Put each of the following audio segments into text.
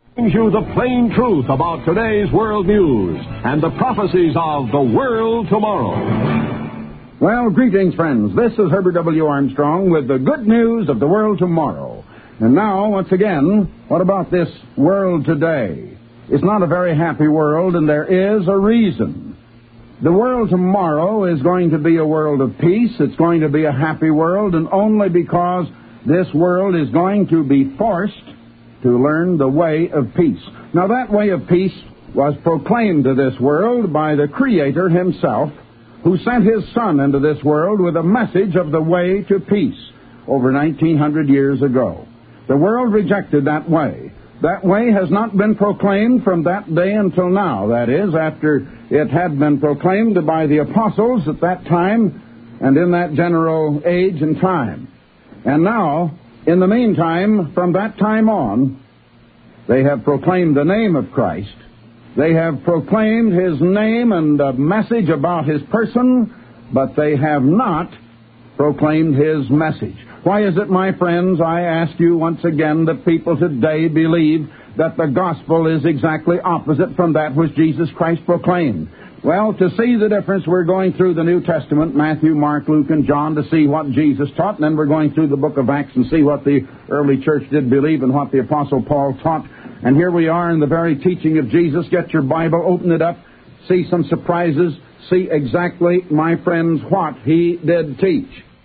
Brings you the plain truth about today's world news and the prophecies of the world tomorrow. Well, greetings, friends. This is Herbert W. Armstrong with the good news of the world tomorrow. And now, once again, what about this world today? It's not a very happy world, and there is a reason. The world tomorrow is going to be a world of peace. It's going to be a happy world, and only because this world is going to be forced to learn the way of peace. Now, that way of peace was proclaimed to this world by the Creator himself, who sent his Son into this world with a message of the way to peace over 1900 years ago. The world rejected that way. That way has not been proclaimed from that day until now. That is, after it had been proclaimed by the apostles at that time and in that general age and time. And now, in the meantime, from that time on, they have proclaimed the name of Christ. They have proclaimed his name and a message about his person, but they have not proclaimed his message. Why is it, my friends, I ask you once again, that people today believe that the gospel is exactly opposite from that which Jesus Christ proclaimed? Well, to see the difference, we're going through the New Testament, Matthew, Mark, Luke, and John, to see what Jesus taught, and then we're going through the book of Acts and see what the early church did believe and what the Apostle Paul taught. And here we are in the very teaching of Jesus. Get your Bible, open it up, see some surprises, see exactly, my friends, what he did teach.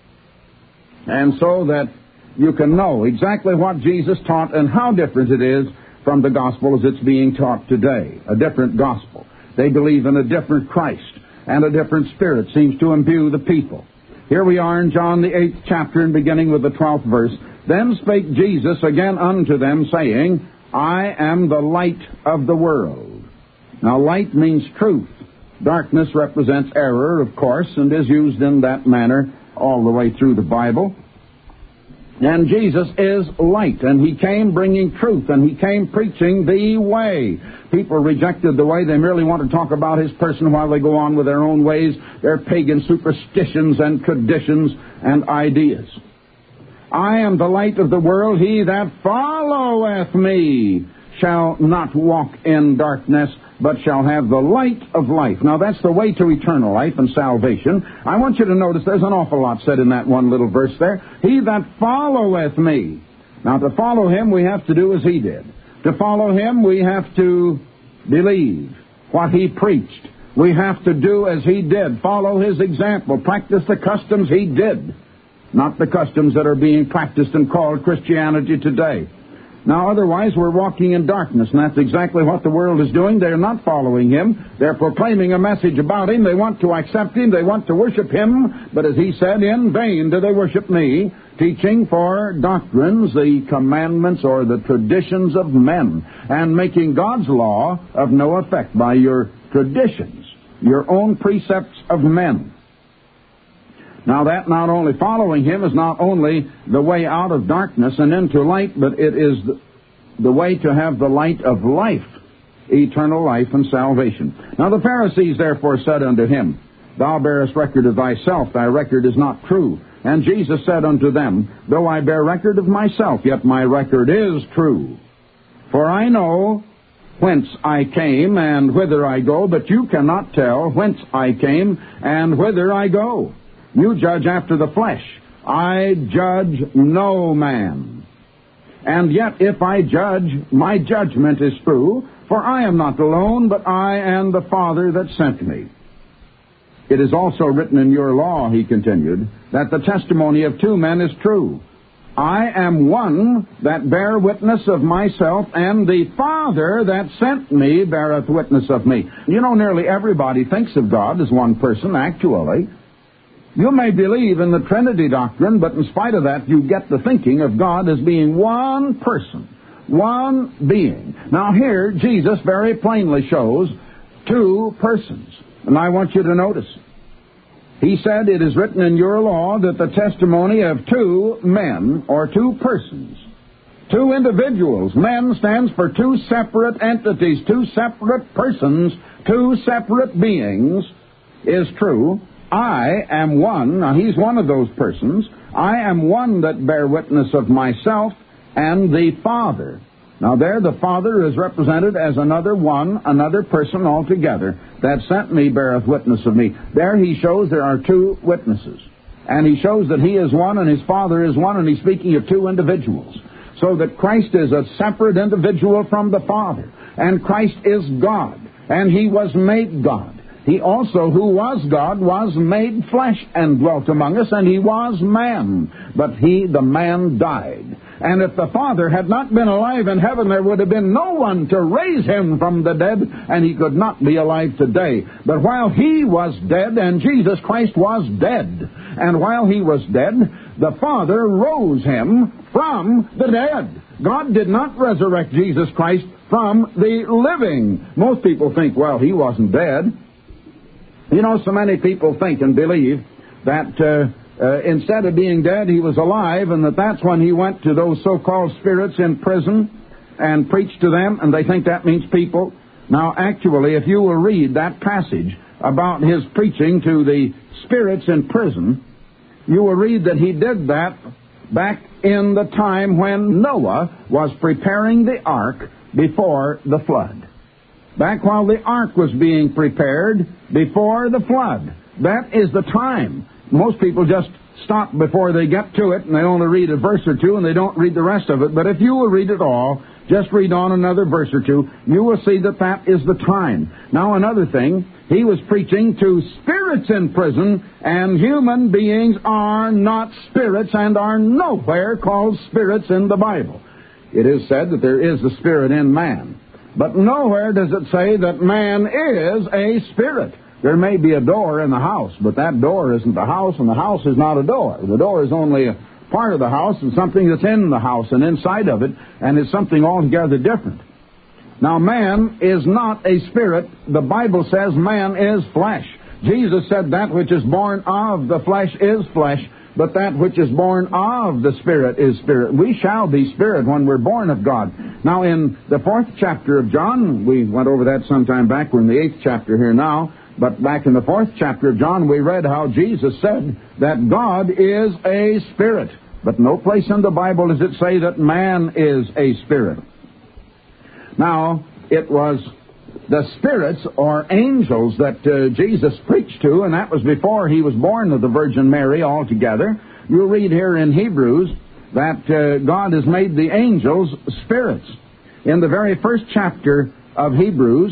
And so that you can know exactly what Jesus taught and how different it is from the gospel as it's being taught today. A different gospel. They believe in a different Christ, and a different spirit seems to imbue the people. Here we are in John the 8th chapter, and beginning with the 12th verse. Then spake Jesus again unto them, saying, I am the light of the world. Now, light means truth. Darkness represents error, of course, and is used in that manner all the way through the Bible. And Jesus is light, and he came bringing truth, and he came preaching the way. People rejected the way. They merely want to talk about his person while they go on with their own ways, their pagan superstitions and traditions and ideas. I am the light of the world. He that followeth me shall not walk in darkness, but shall have the light of life. Now, that's the way to eternal life and salvation. I want you to notice there's an awful lot said in that one little verse there. He that followeth me. Now, to follow him, we have to do as he did. To follow him, we have to believe what he preached. We have to do as he did. Follow his example. Practice the customs he did. Not the customs that are being practiced and called Christianity today. Now, otherwise, we're walking in darkness, and that's exactly what the world is doing. They're not following him. They're proclaiming a message about him. They want to accept him. They want to worship him. But as he said, in vain do they worship me, teaching for doctrines the commandments or the traditions of men, and making God's law of no effect by your traditions, your own precepts of men. Now, that not only following him is not only the way out of darkness and into light, but it is the way to have the light of life, eternal life and salvation. Now, the Pharisees therefore said unto him, Thou bearest record of thyself, thy record is not true. And Jesus said unto them, Though I bear record of myself, yet my record is true. For I know whence I came and whither I go, but you cannot tell whence I came and whither I go. You judge after the flesh. I judge no man. And yet if I judge, my judgment is true, for I am not alone, but I and the Father that sent me. It is also written in your law, he continued, that the testimony of two men is true. I am one that bear witness of myself, and the Father that sent me beareth witness of me. You know, nearly everybody thinks of God as one person, actually. You may believe in the Trinity doctrine, but in spite of that, you get the thinking of God as being one person, one being. Now here, Jesus very plainly shows two persons. And I want you to notice. He said, it is written in your law that the testimony of two men, or two persons, two individuals, men stands for two separate entities, two separate persons, two separate beings, is true. I am one, now he's one of those persons, I am one that bear witness of myself and the Father. Now there the Father is represented as another one, another person altogether. That sent me beareth witness of me. There he shows there are two witnesses. And he shows that he is one and his Father is one, and he's speaking of two individuals. So that Christ is a separate individual from the Father. And Christ is God. And he was made God. He also, who was God, was made flesh and dwelt among us, and he was man. But he, the man, died. And if the Father had not been alive in heaven, there would have been no one to raise him from the dead, and he could not be alive today. But while he was dead, and Jesus Christ was dead, and while he was dead, the Father rose him from the dead. God did not resurrect Jesus Christ from the living. Most people think, well, he wasn't dead. You know, so many people think and believe that instead of being dead, he was alive, and that's when he went to those so-called spirits in prison and preached to them, and they think that means people. Now, actually, if you will read that passage about his preaching to the spirits in prison, you will read that he did that back in the time when Noah was preparing the ark before the flood. Back while the ark was being prepared before the flood. That is the time. Most people just stop before they get to it, and they only read a verse or two, and they don't read the rest of it. But if you will read it all, just read on another verse or two, you will see that that is the time. Now, another thing, he was preaching to spirits in prison, and human beings are not spirits and are nowhere called spirits in the Bible. It is said that there is a spirit in man. But nowhere does it say that man is a spirit. There may be a door in the house, but that door isn't the house, and the house is not a door. The door is only a part of the house and something that's in the house and inside of it, and is something altogether different. Now, man is not a spirit. The Bible says man is flesh. Jesus said that which is born of the flesh is flesh, but that which is born of the Spirit is spirit. We shall be spirit when we're born of God. Now, in the 4th chapter of John, we went over that sometime back. We're in the 8th chapter here now. But back in the 4th chapter of John, we read how Jesus said that God is a spirit. But no place in the Bible does it say that man is a spirit. Now, it was the spirits or angels that Jesus preached to, and that was before he was born of the Virgin Mary altogether. You'll read here in Hebrews that God has made the angels spirits. In the very first chapter of Hebrews,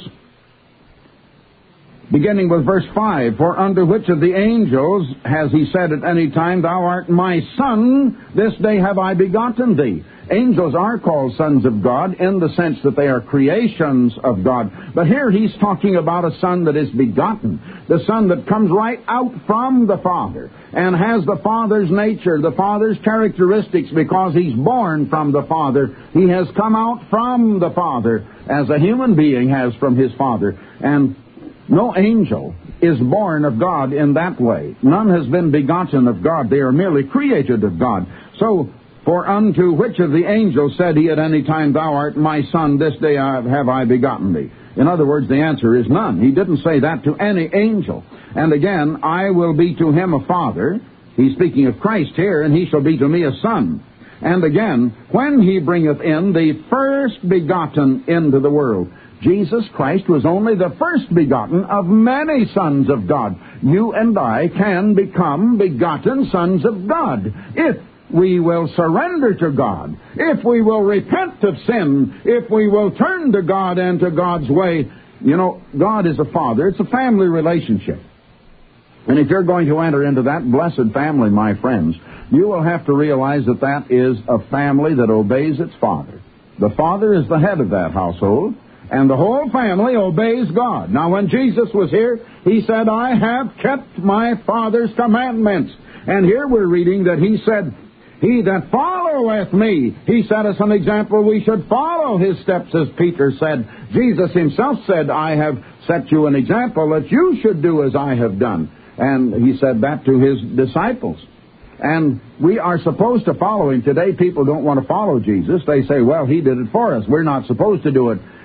beginning with verse 5, for unto which of the angels has he said at any time, thou art my son, this day have I begotten thee? Angels are called sons of God in the sense that they are creations of God. But here he's talking about a son that is begotten, the son that comes right out from the Father and has the Father's nature, the Father's characteristics, because he's born from the Father. He has come out from the Father as a human being has from his Father. And no angel is born of God in that way. None has been begotten of God. They are merely created of God. So, for unto which of the angels said he at any time, thou art my son, this day have I begotten thee? In other words, the answer is none. He didn't say that to any angel. And again, I will be to him a father. He's speaking of Christ here, and he shall be to me a son. And again, when he bringeth in the first begotten into the world. Jesus Christ was only the first begotten of many sons of God. You and I can become begotten sons of God if we will surrender to God, if we will repent of sin, if we will turn to God and to God's way. You know, God is a father. It's a family relationship. And if you're going to enter into that blessed family, my friends, you will have to realize that that is a family that obeys its father. The father is the head of that household, and the whole family obeys God. Now, when Jesus was here, he said, I have kept my Father's commandments. And here we're reading that he said, he that followeth me, he set us an example. We should follow his steps, as Peter said. Jesus himself said, I have set you an example that you should do as I have done. And he said that to his disciples. And we are supposed to follow him. Today, people don't want to follow Jesus. They say, well, he did it for us. We're not supposed to do it.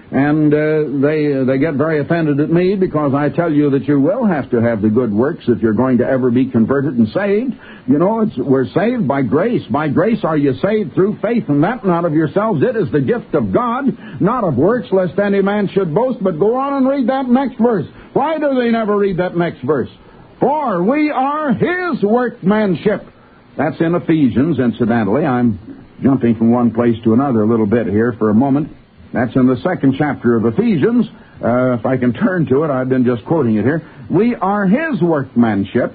And they get very offended at me because I tell you that you will have to have the good works if you're going to ever be converted and saved. You know, we're saved by grace. By grace are you saved through faith, and that not of yourselves. It is the gift of God, not of works, lest any man should boast. But go on and read that next verse. Why do they never read that next verse? For we are His workmanship. That's in Ephesians, incidentally. I'm jumping from one place to another a little bit here for a moment. That's in the 2nd chapter of Ephesians. If I can turn to it, I've been just quoting it here. We are His workmanship.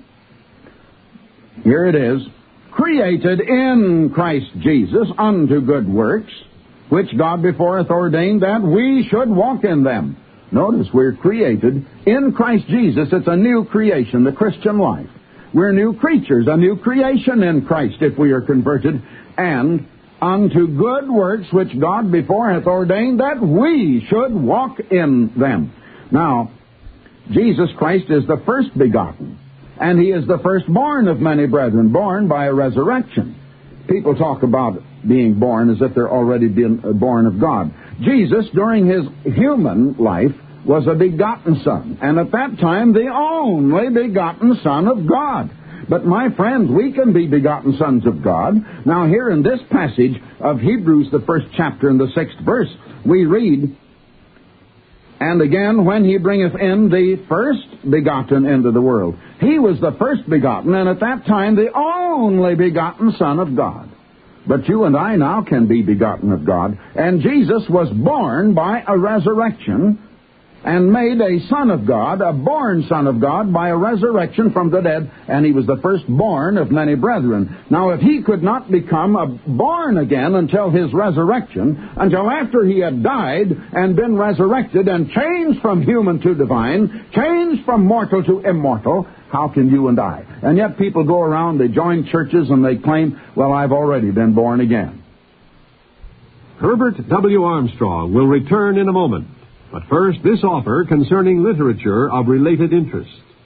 Here it is. Created in Christ Jesus unto good works, which God before hath ordained that we should walk in them. Notice, we're created in Christ Jesus. It's a new creation, the Christian life. We're new creatures, a new creation in Christ if we are converted, and unto good works which God before hath ordained that we should walk in them. Now, Jesus Christ is the first begotten, and He is the firstborn of many brethren, born by a resurrection. People talk about being born as if they're already been born of God. Jesus, during His human life, was a begotten Son, and at that time the only begotten Son of God. But my friends, we can be begotten sons of God. Now here in this passage of Hebrews, the 1st chapter and the 6th verse, we read, and again, when He bringeth in the first begotten into the world. He was the first begotten, and at that time the only begotten Son of God. But you and I now can be begotten of God. And Jesus was born by a resurrection and made a Son of God, a born Son of God, by a resurrection from the dead, and He was the firstborn of many brethren. Now, if He could not become born again until His resurrection, until after He had died and been resurrected and changed from human to divine, changed from mortal to immortal, how can you and I? And yet people go around, they join churches, and they claim, well, I've already been born again. Herbert W. Armstrong will return in a moment. But first, this offer concerning literature of related interest.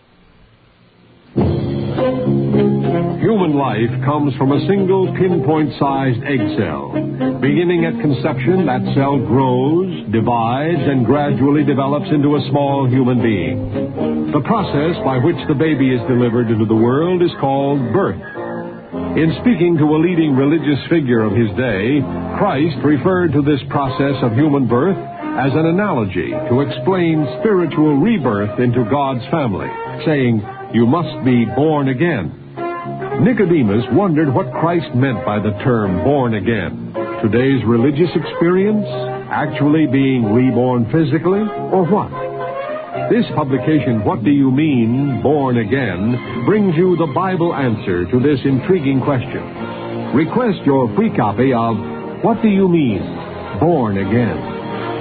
Human life comes from a single pinpoint-sized egg cell. Beginning at conception, that cell grows, divides, and gradually develops into a small human being. The process by which the baby is delivered into the world is called birth. In speaking to a leading religious figure of his day, Christ referred to this process of human birth as an analogy to explain spiritual rebirth into God's family, saying, you must be born again. Nicodemus wondered what Christ meant by the term born again. Today's religious experience, actually being reborn physically, or what? This publication, What Do You Mean, Born Again, brings you the Bible answer to this intriguing question. Request your free copy of What Do You Mean, Born Again?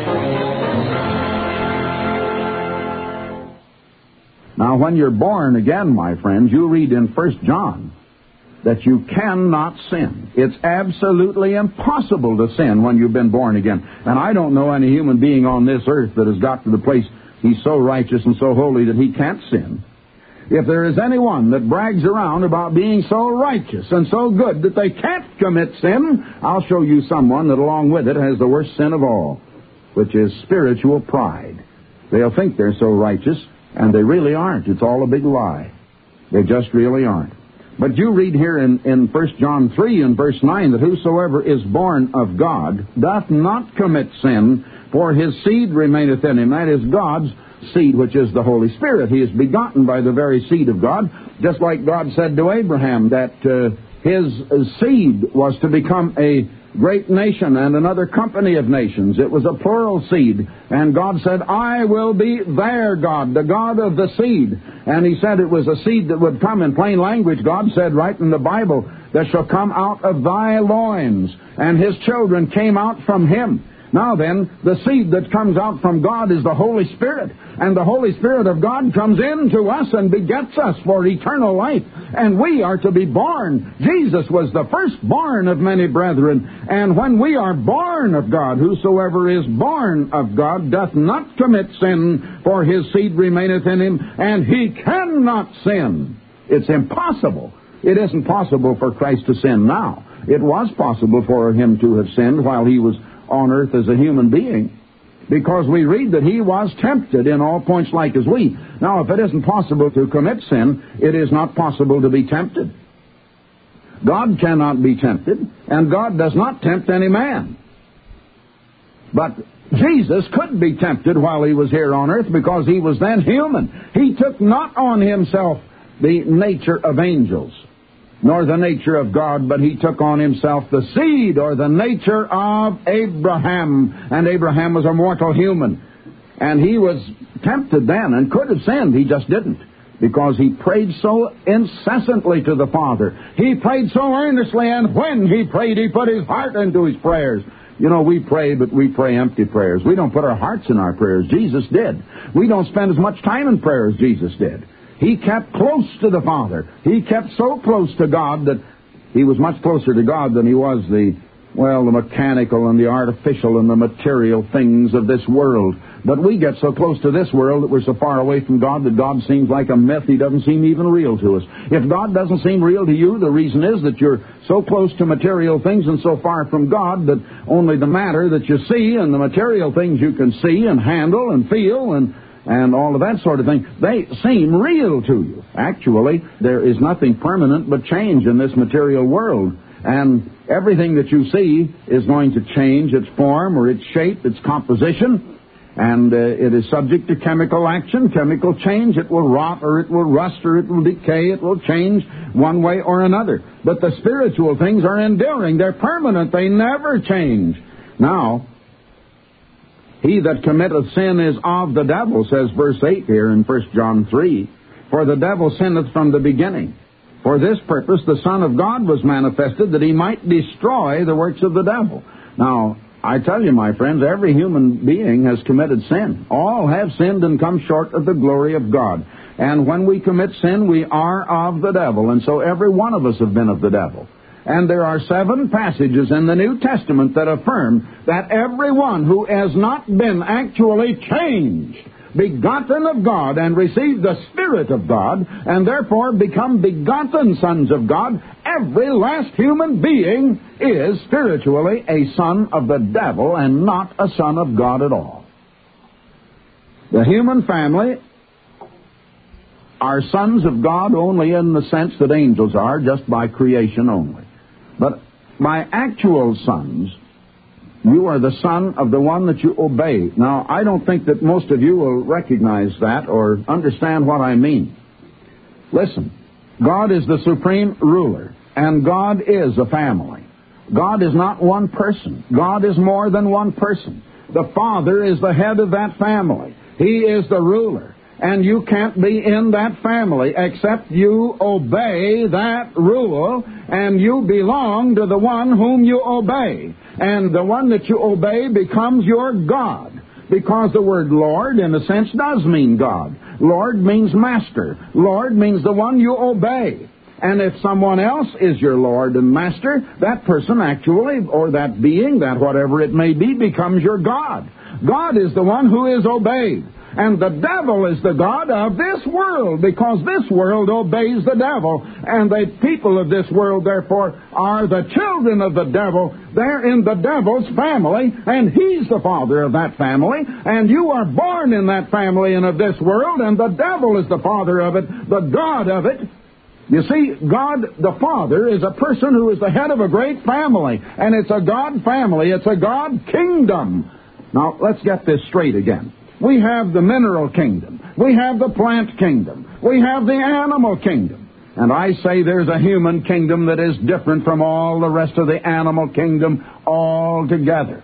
Now, when you're born again, my friends, you read in 1 John that you cannot sin. It's absolutely impossible to sin when you've been born again. And I don't know any human being on this earth that has got to the place he's so righteous and so holy that he can't sin. If there is anyone that brags around about being so righteous and so good that they can't commit sin, I'll show you someone that along with it has the worst sin of all, which is spiritual pride. They'll think they're so righteous, and they really aren't. It's all a big lie. They just really aren't. But you read here in 1 John 3 and verse 9 that whosoever is born of God doth not commit sin, for his seed remaineth in him. That is God's seed, which is the Holy Spirit. He is begotten by the very seed of God, just like God said to Abraham that his seed was to become a great nation and another company of nations. It was a plural seed. And God said, I will be their God, the God of the seed. And He said it was a seed that would come. In plain language, God said right in the Bible, that shall come out of thy loins. And his children came out from him. Now then, the seed that comes out from God is the Holy Spirit. And the Holy Spirit of God comes into us and begets us for eternal life. And we are to be born. Jesus was the firstborn of many brethren. And when we are born of God, whosoever is born of God doth not commit sin, for his seed remaineth in him, and he cannot sin. It's impossible. It isn't possible for Christ to sin now. It was possible for him to have sinned while he was on earth as a human being. because we read that he was tempted in all points like as we. Now, if it isn't possible to commit sin, it is not possible to be tempted. God cannot be tempted, and God does not tempt any man. But Jesus could be tempted while he was here on earth because he was then human. He took not on himself the nature of angels, nor the nature of God, but he took on himself the seed or the nature of Abraham. And Abraham was a mortal human. And he was tempted then and could have sinned. He just didn't, because he prayed so incessantly to the Father. He prayed so earnestly, and when he prayed, he put his heart into his prayers. You know, we pray, but we pray empty prayers. We don't put our hearts in our prayers. Jesus did. We don't spend as much time in prayer as Jesus did. He kept close to the Father. He kept so close to God that he was much closer to God than he was the mechanical and the artificial and the material things of this world. But we get so close to this world that we're so far away from God that God seems like a myth. He doesn't seem even real to us. If God doesn't seem real to you, the reason is that you're so close to material things and so far from God that only the matter that you see and the material things you can see and handle and feel and all of that sort of thing, they seem real to you. Actually, there is nothing permanent but change in this material world. And everything that you see is going to change its form or its shape, its composition. And it is subject to chemical action, chemical change. It will rot or it will rust or it will decay. It will change one way or another. But the spiritual things are enduring. They're permanent. They never change. Now, he that committeth sin is of the devil, says verse 8 here in 1 John 3. For the devil sinneth from the beginning. For this purpose the Son of God was manifested, that he might destroy the works of the devil. Now, I tell you, my friends, every human being has committed sin. All have sinned and come short of the glory of God. And when we commit sin, we are of the devil. And so every one of us have been of the devil. And there are 7 passages in the New Testament that affirm that everyone who has not been actually changed, begotten of God, and received the Spirit of God, and therefore become begotten sons of God, every last human being is spiritually a son of the devil and not a son of God at all. The human family are sons of God only in the sense that angels are, just by creation only. But by actual sons, you are the son of the one that you obey. Now, I don't think that most of you will recognize that or understand what I mean. Listen, God is the supreme ruler, and God is a family. God is not one person. God is more than one person. The Father is the head of that family. He is the ruler. And you can't be in that family except you obey that rule, and you belong to the one whom you obey. And the one that you obey becomes your God, because the word Lord, in a sense, does mean God. Lord means master. Lord means the one you obey. And if someone else is your Lord and master, that person actually, or that being, that whatever it may be, becomes your God. God is the one who is obeyed. And the devil is the god of this world, because this world obeys the devil. And the people of this world, therefore, are the children of the devil. They're in the devil's family, and he's the father of that family. And you are born in that family and of this world, and the devil is the father of it, the god of it. You see, God the Father is a person who is the head of a great family, and it's a God family. It's a God kingdom. Now, let's get this straight again. We have the mineral kingdom. We have the plant kingdom. We have the animal kingdom. And I say there's a human kingdom that is different from all the rest of the animal kingdom altogether.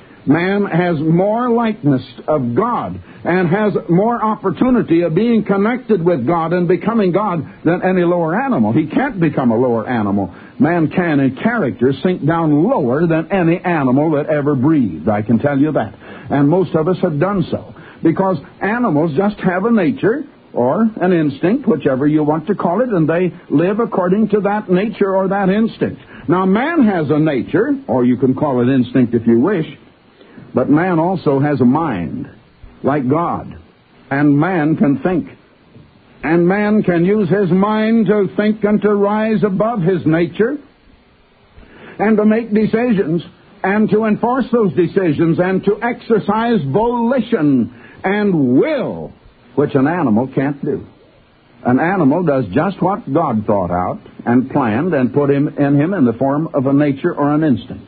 Man has more likeness of God and has more opportunity of being connected with God and becoming God than any lower animal. He can't become a lower animal. Man can, in character, sink down lower than any animal that ever breathed. I can tell you that. And most of us have done so, because animals just have a nature or an instinct, whichever you want to call it, and they live according to that nature or that instinct. Now, man has a nature, or you can call it instinct if you wish, but man also has a mind, like God. And man can think. And man can use his mind to think and to rise above his nature and to make decisions and to enforce those decisions and to exercise volition and will, which an animal can't do. An animal does just what God thought out and planned and put in him in the form of a nature or an instinct.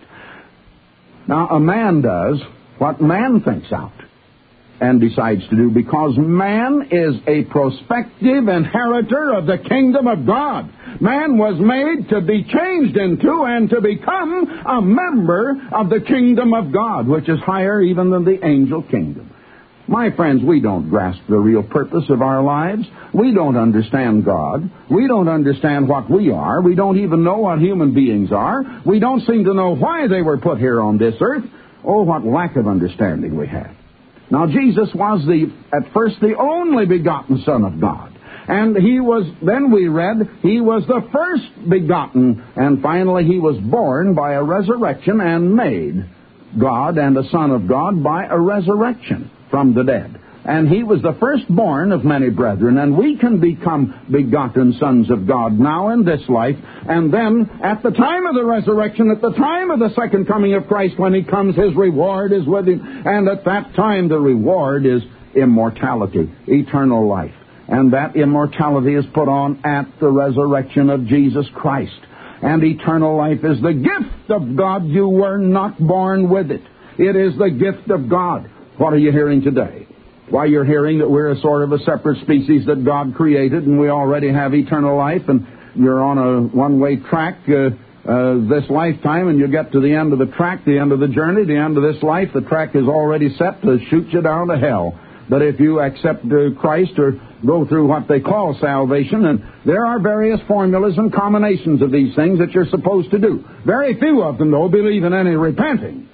Now, a man does what man thinks out and decides to do, because man is a prospective inheritor of the kingdom of God. Man was made to be changed into and to become a member of the kingdom of God, which is higher even than the angel kingdom. My friends, we don't grasp the real purpose of our lives. We don't understand God. We don't understand what we are. We don't even know what human beings are. We don't seem to know why they were put here on this earth. Oh, what lack of understanding we have. Now, Jesus was at first the only begotten Son of God. And he was, then we read, he was the first begotten. And finally, he was born by a resurrection and made God and a Son of God by a resurrection from the dead. And he was the firstborn of many brethren, and we can become begotten sons of God now in this life, and then at the time of the resurrection, at the time of the second coming of Christ, when he comes, his reward is with him, and at that time the reward is immortality, eternal life. And that immortality is put on at the resurrection of Jesus Christ. And eternal life is the gift of God. You were not born with it. It is the gift of God. What are you hearing today? Why, you're hearing that we're a sort of a separate species that God created, and we already have eternal life, and you're on a one-way track this lifetime, and you get to the end of the track, the end of the journey, the end of this life. The track is already set to shoot you down to hell. But if you accept Christ or go through what they call salvation, and there are various formulas and combinations of these things that you're supposed to do. Very few of them, though, believe in any repenting.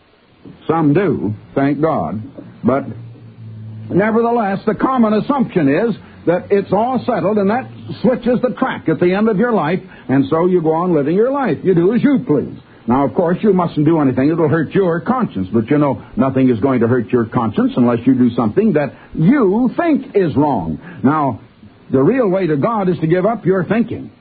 Some do, thank God. But nevertheless, the common assumption is that it's all settled, and that switches the track at the end of your life, and so you go on living your life. You do as you please. Now, of course, you mustn't do anything that'll hurt your conscience, but you know nothing is going to hurt your conscience unless you do something that you think is wrong. Now, the real way to God is to give up your thinking.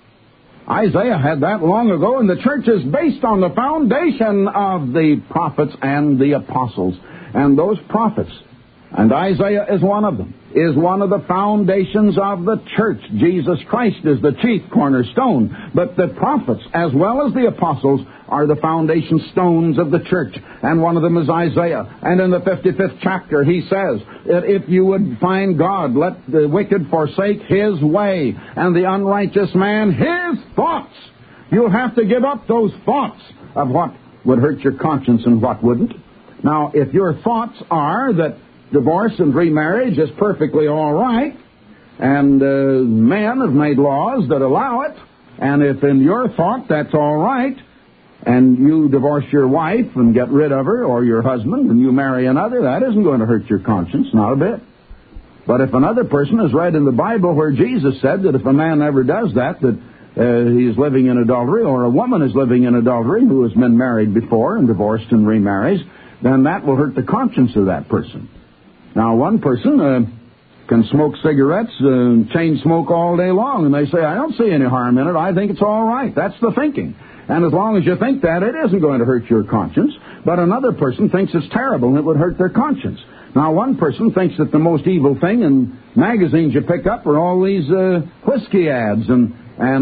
Isaiah had that long ago, and the church is based on the foundation of the prophets and the apostles. And those prophets, and Isaiah is one of them, is one of the foundations of the church. Jesus Christ is the chief cornerstone. But the prophets, as well as the apostles, are the foundation stones of the church. And one of them is Isaiah. And in the 55th chapter, he says that if you would find God, let the wicked forsake his way, and the unrighteous man his thoughts. You'll have to give up those thoughts of what would hurt your conscience and what wouldn't. Now, if your thoughts are that divorce and remarriage is perfectly all right, and men have made laws that allow it, and if in your thought that's all right, and you divorce your wife and get rid of her, or your husband, and you marry another, that isn't going to hurt your conscience, not a bit. But if another person has read in the Bible where Jesus said that if a man ever does that he's living in adultery, or a woman is living in adultery who has been married before and divorced and remarries, then that will hurt the conscience of that person. Now, one person can smoke cigarettes and chain smoke all day long, and they say, I don't see any harm in it. I think it's all right. That's the thinking. And as long as you think that, it isn't going to hurt your conscience. But another person thinks it's terrible and it would hurt their conscience. Now, one person thinks that the most evil thing in magazines you pick up are all these whiskey ads and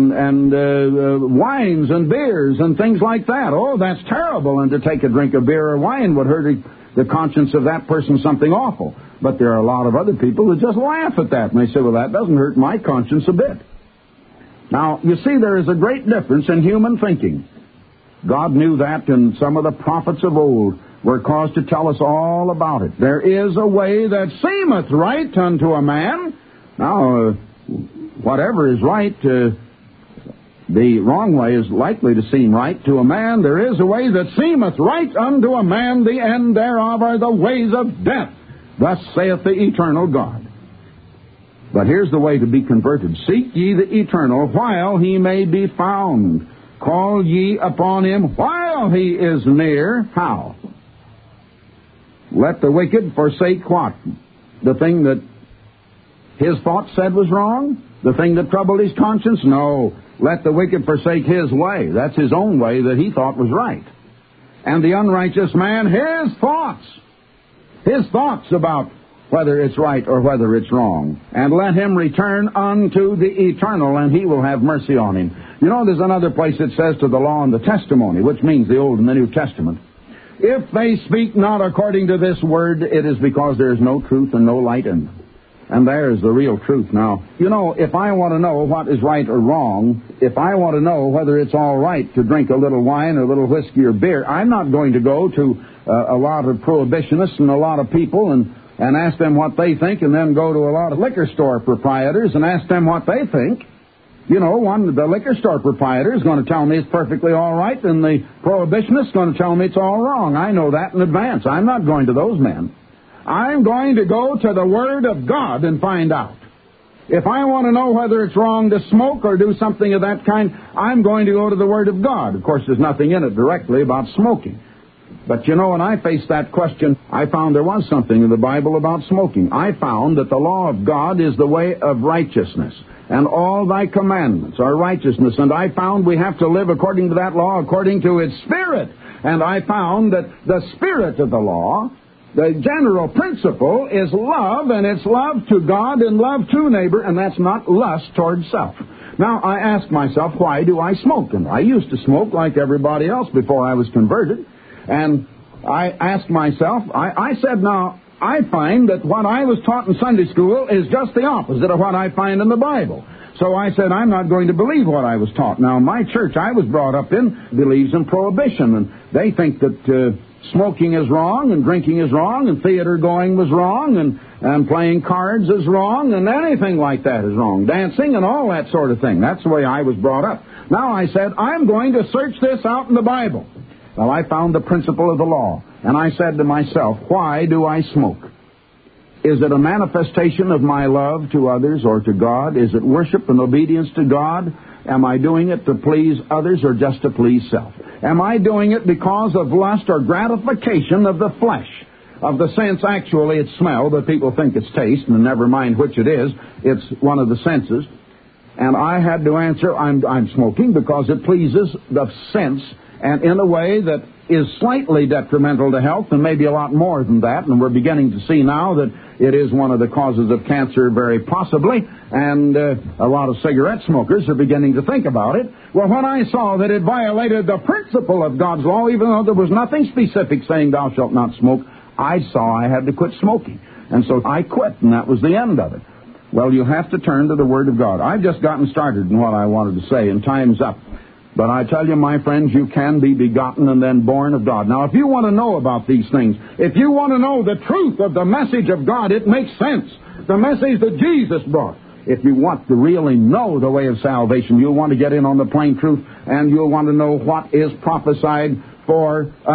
wines and beers and things like that. Oh, that's terrible, and to take a drink of beer or wine would hurt the conscience of that person something awful. But there are a lot of other people who just laugh at that, and they say, well, that doesn't hurt my conscience a bit. Now, you see, there is a great difference in human thinking. God knew that, and some of the prophets of old were caused to tell us all about it. There is a way that seemeth right unto a man. Now, whatever is right, the wrong way is likely to seem right to a man. There is a way that seemeth right unto a man. The end thereof are the ways of death. Thus saith the eternal God. But here's the way to be converted. Seek ye the eternal while he may be found. Call ye upon him while he is near. How? Let the wicked forsake what? The thing that his thought said was wrong? The thing that troubled his conscience? No. Let the wicked forsake his way. That's his own way that he thought was right. and the unrighteous man his thoughts about whether it's right or whether it's wrong. And let him return unto the eternal, and he will have mercy on him. You know, there's another place that says to the law and the testimony, which means the Old and the New Testament. If they speak not according to this word, it is because there is no truth and no light in them. And there's the real truth. Now, you know, if I want to know what is right or wrong, if I want to know whether it's all right to drink a little wine or a little whiskey or beer, I'm not going to go to a lot of prohibitionists and a lot of people and ask them what they think, and then go to a lot of liquor store proprietors and ask them what they think. You know, the liquor store proprietor is going to tell me it's perfectly all right, and the prohibitionist is going to tell me it's all wrong. I know that in advance. I'm not going to those men. I'm going to go to the Word of God and find out. If I want to know whether it's wrong to smoke or do something of that kind, I'm going to go to the Word of God. Of course, there's nothing in it directly about smoking. But, you know, when I faced that question, I found there was something in the Bible about smoking. I found that the law of God is the way of righteousness, and all thy commandments are righteousness. And I found we have to live according to that law, according to its spirit. And I found that the spirit of the law, the general principle, is love, and it's love to God and love to neighbor, and that's not lust toward self. Now, I asked myself, why do I smoke? And I used to smoke like everybody else before I was converted. And I asked myself, I said, now, I find that what I was taught in Sunday school is just the opposite of what I find in the Bible. So I said, I'm not going to believe what I was taught. Now, my church I was brought up in believes in prohibition, and they think that smoking is wrong, and drinking is wrong, and theater going was wrong, and playing cards is wrong, and anything like that is wrong. Dancing and all that sort of thing. That's the way I was brought up. Now I said, I'm going to search this out in the Bible. Well, I found the principle of the law, and I said to myself, why do I smoke? Is it a manifestation of my love to others or to God? Is it worship and obedience to God? Am I doing it to please others or just to please self? Am I doing it because of lust or gratification of the flesh? Of the sense, actually, it's smell, but people think it's taste, and never mind which it is. It's one of the senses. And I had to answer, I'm smoking because it pleases the sense, and in a way that is slightly detrimental to health, and maybe a lot more than that. And we're beginning to see now that it is one of the causes of cancer, very possibly, and a lot of cigarette smokers are beginning to think about it. Well, when I saw that it violated the principle of God's law, even though there was nothing specific saying thou shalt not smoke, I saw I had to quit smoking. And so I quit, and that was the end of it. Well, you have to turn to the Word of God. I've just gotten started in what I wanted to say, and time's up. But I tell you, my friends, you can be begotten and then born of God. Now, if you want to know about these things, if you want to know the truth of the message of God, it makes sense. The message that Jesus brought. If you want to really know the way of salvation, you'll want to get in on the plain truth, and you'll want to know what is prophesied for